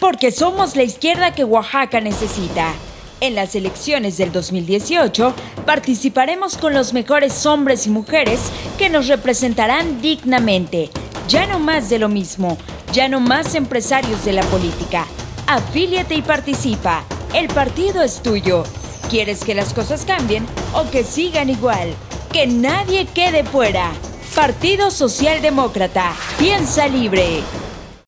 porque somos la izquierda que Oaxaca necesita. En las elecciones del 2018 participaremos con los mejores hombres y mujeres que nos representarán dignamente. Ya no más de lo mismo, ya no más empresarios de la política. Afíliate y participa. El partido es tuyo. ¿Quieres que las cosas cambien o que sigan igual? Que nadie quede fuera. Partido Socialdemócrata. Piensa libre.